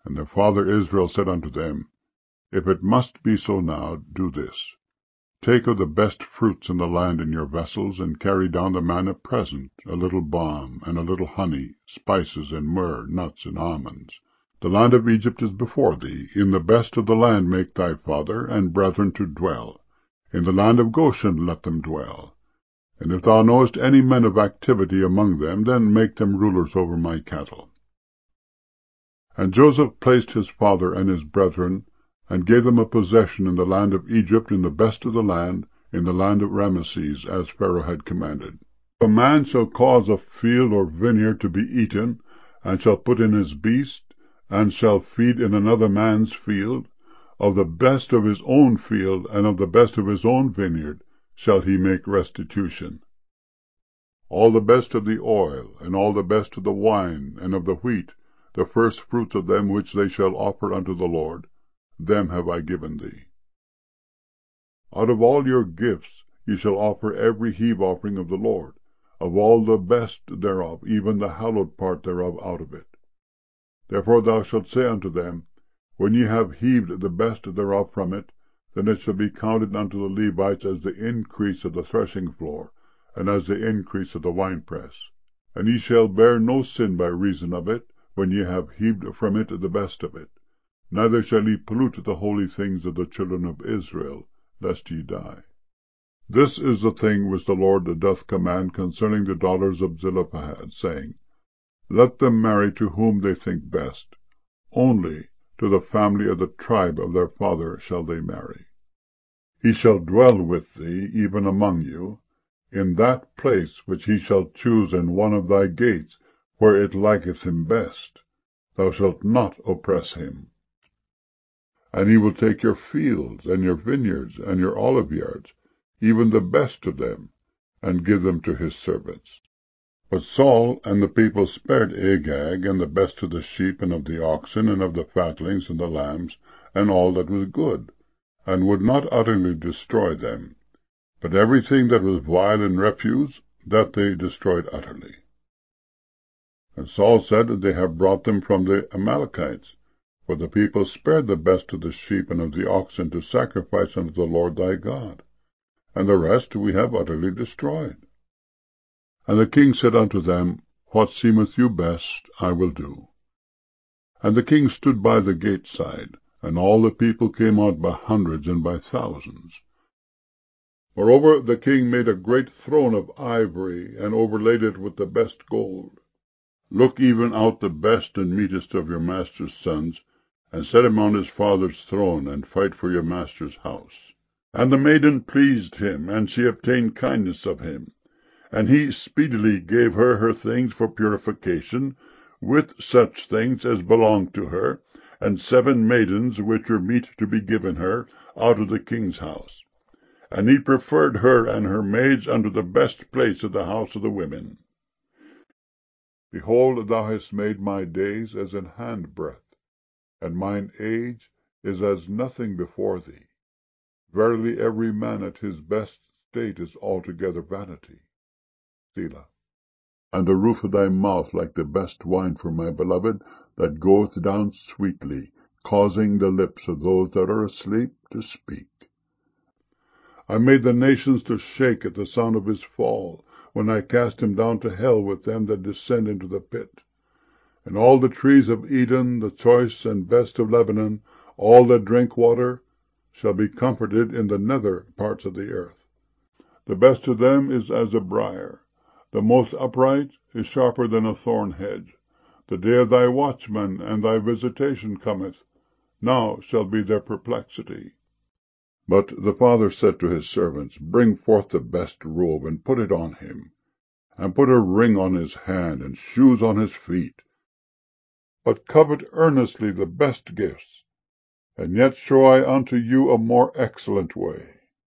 And their father Israel said unto them, If it must be so now, do this. Take of the best fruits in the land in your vessels, and carry down the man a present, a little balm, and a little honey, spices, and myrrh, nuts, and almonds. The land of Egypt is before thee. In the best of the land make thy father and brethren to dwell. In the land of Goshen let them dwell. And if thou knowest any men of activity among them, then make them rulers over my cattle. And Joseph placed his father and his brethren, and gave them a possession in the land of Egypt, in the best of the land, in the land of Rameses, as Pharaoh had commanded. If a man shall cause a field or vineyard to be eaten, and shall put in his beast, and shall feed in another man's field, of the best of his own field, and of the best of his own vineyard, shall he make restitution. All the best of the oil, and all the best of the wine, and of the wheat, the first fruits of them which they shall offer unto the Lord, them have I given thee. Out of all your gifts ye shall offer every heave offering of the Lord, of all the best thereof, even the hallowed part thereof out of it. Therefore thou shalt say unto them, When ye have heaved the best thereof from it, then it shall be counted unto the Levites as the increase of the threshing floor, and as the increase of the winepress. And ye shall bear no sin by reason of it, when ye have heaved from it the best of it. Neither shall ye pollute the holy things of the children of Israel, lest ye die. This is the thing which the Lord doth command concerning the daughters of Zelophehad, saying, Let them marry to whom they think best. Only to the family of the tribe of their father shall they marry. He shall dwell with thee, even among you, in that place which he shall choose in one of thy gates, where it liketh him best. Thou shalt not oppress him. And he will take your fields, and your vineyards, and your oliveyards, even the best of them, and give them to his servants. But Saul and the people spared Agag, and the best of the sheep, and of the oxen, and of the fatlings, and the lambs, and all that was good, and would not utterly destroy them. But everything that was vile and refuse, that they destroyed utterly. And Saul said, They have brought them from the Amalekites. For the people spared the best of the sheep and of the oxen to sacrifice unto the Lord thy God, and the rest we have utterly destroyed. And the king said unto them, What seemeth you best, I will do. And the king stood by the gate side, and all the people came out by hundreds and by thousands. Moreover, the king made a great throne of ivory, and overlaid it with the best gold. Look even out the best and meetest of your master's sons, and set him on his father's throne, and fight for your master's house. And the maiden pleased him, and she obtained kindness of him. And he speedily gave her things for purification, with such things as belonged to her, and 7 maidens which were meet to be given her, out of the king's house. And he preferred her and her maids unto the best place of the house of the women. Behold, thou hast made my days as an handbreadth, and mine age is as nothing before thee. Verily every man at his best state is altogether vanity. Selah. And the roof of thy mouth like the best wine for my beloved, that goeth down sweetly, causing the lips of those that are asleep to speak. I made the nations to shake at the sound of his fall, when I cast him down to hell with them that descend into the pit. And all the trees of Eden, the choice and best of Lebanon, all that drink water, shall be comforted in the nether parts of the earth. The best of them is as a briar. The most upright is sharper than a thorn hedge. The day of thy watchman and thy visitation cometh. Now shall be their perplexity. But the father said to his servants, Bring forth the best robe, and put it on him, and put a ring on his hand, and shoes on his feet. But covet earnestly the best gifts, and yet show I unto you a more excellent way.